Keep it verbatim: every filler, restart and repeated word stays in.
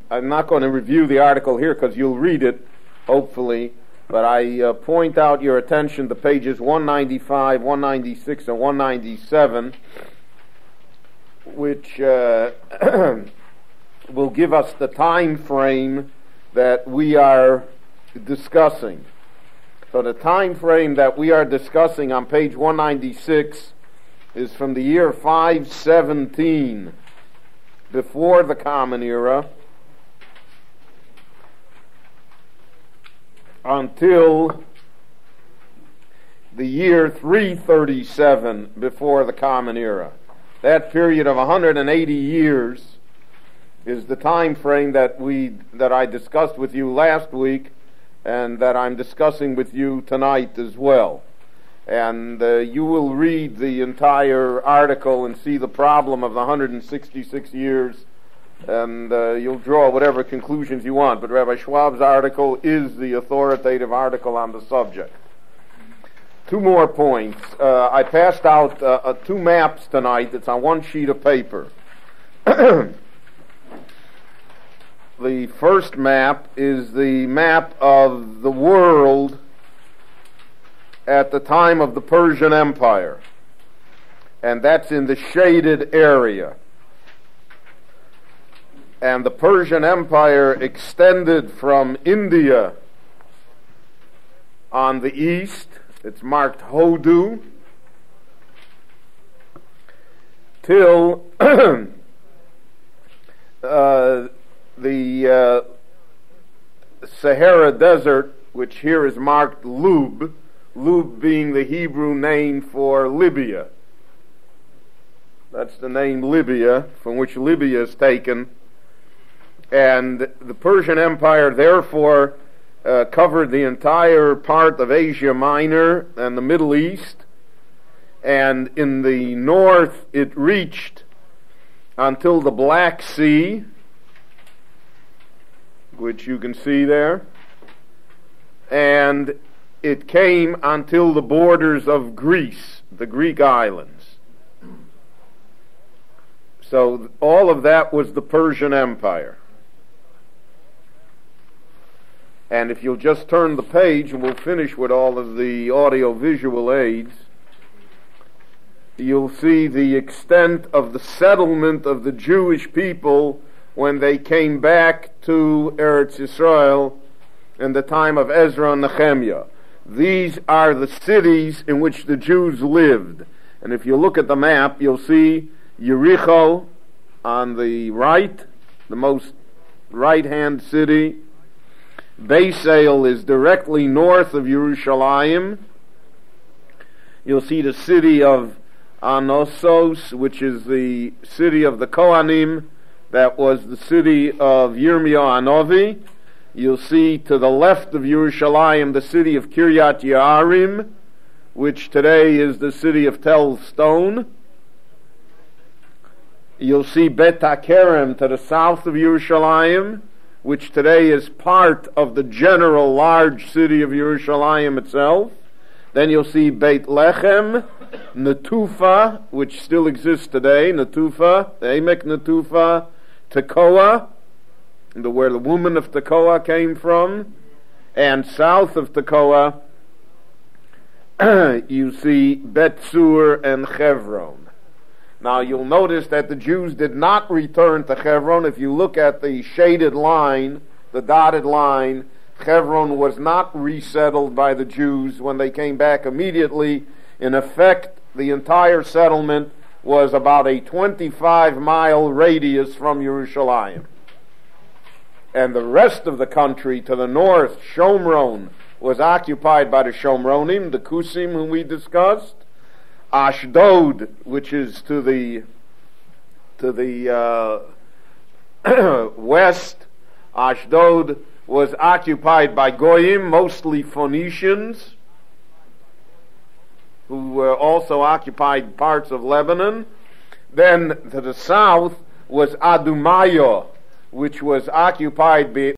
I'm not going to review the article here because you'll read it, hopefully, but I uh, point out your attention to pages one ninety-five, one ninety-six, and one ninety-seven, which uh, will give us the time frame that we are discussing. So the time frame that we are discussing on page one ninety-six is from the year five seventeen, before the Common Era, until the year three thirty-seven before the Common Era. That period of one hundred eighty years is the time frame that we that I discussed with you last week, and that I'm discussing with you tonight as well. And uh, you will read the entire article and see the problem of the one hundred sixty-six years, and uh, you'll draw whatever conclusions you want. But Rabbi Schwab's article is the authoritative article on the subject. Two more points. Uh, I passed out uh, uh, two maps tonight. It's on one sheet of paper. The first map is the map of the world at the time of the Persian Empire, and that's in the shaded area. And the Persian Empire extended from India on the east, it's marked Hodu, till uh, the uh, Sahara Desert, which here is marked Lub, Lub being the Hebrew name for Libya. That's the name Libya, from which Libya is taken. And the Persian Empire, therefore, uh, covered the entire part of Asia Minor and the Middle East. And in the north, it reached until the Black Sea, which you can see there, and it came until the borders of Greece, the Greek islands. So all of that was the Persian Empire. And if you'll just turn the page, and we'll finish with all of the audio-visual aids, you'll see the extent of the settlement of the Jewish people when they came back to Eretz Yisrael in the time of Ezra and Nehemiah. These are the cities in which the Jews lived. And if you look at the map, you'll see Yericho on the right, the most right-hand city. Beisel is directly north of Yerushalayim. You'll see the city of Anossos, which is the city of the Kohanim. That was the city of Yirmiyahu Hanavi. You'll see to the left of Yerushalayim the city of Kiryat Yearim, which today is the city of Tel Stone. You'll see Bet HaKerem to the south of Yerushalayim, which today is part of the general large city of Yerushalayim itself. Then you'll see Beit Lechem, Netufa, which still exists today, Netufa, the Emek Netufa, Tekoa, the, where the woman of Tekoa came from, and south of Tekoa you see Bet Sur and Hebron. Now you'll notice that the Jews did not return to Hebron. If you look at the shaded line, the dotted line, Hebron was not resettled by the Jews when they came back immediately. In effect, the entire settlement was about a twenty-five mile radius from Yerushalayim. And the rest of the country to the north, Shomron, was occupied by the Shomronim, the Kusim whom we discussed. Ashdod, which is to the to the uh, west, Ashdod was occupied by Goyim, mostly Phoenicians, who uh, also occupied parts of Lebanon. Then to the south was Adumaya, which was occupied by